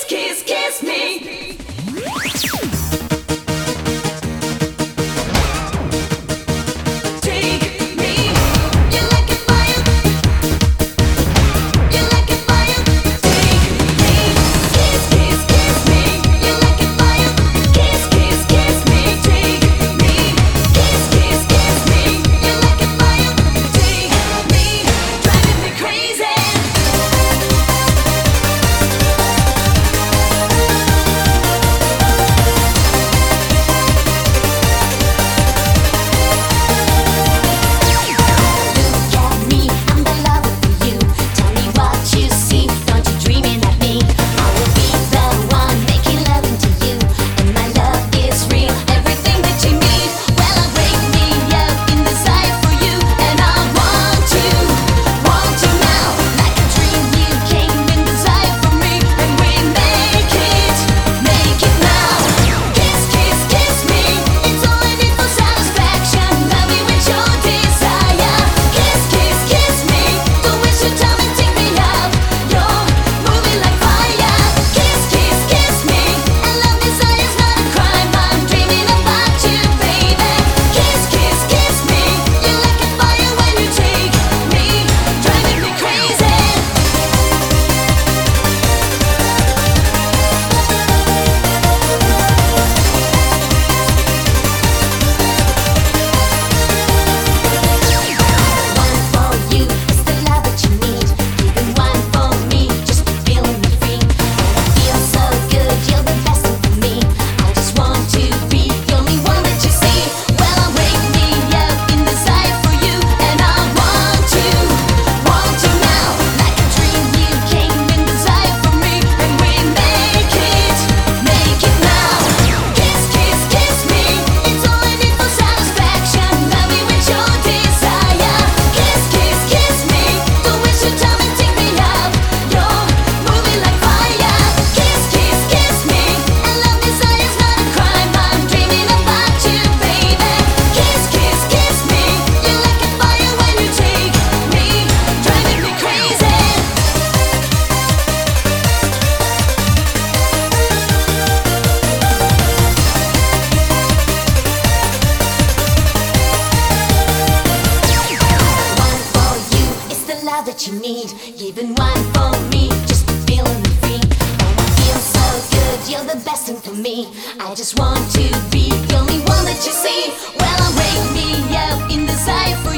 Kiss, kiss, kiss me. Take me. You like a fire. You like a fire. Take me. Kiss, kiss, kiss me. You like a fire. Kiss, kiss, kiss me. Take me. Kiss, kiss, kiss me. You like a fire. Take me. Driving me crazy. That you need, even one for me, just to feel me free. Oh, I feel so good, you're the best thing for me. I just want to be the only one that you see. Well, wake me up in the cypher.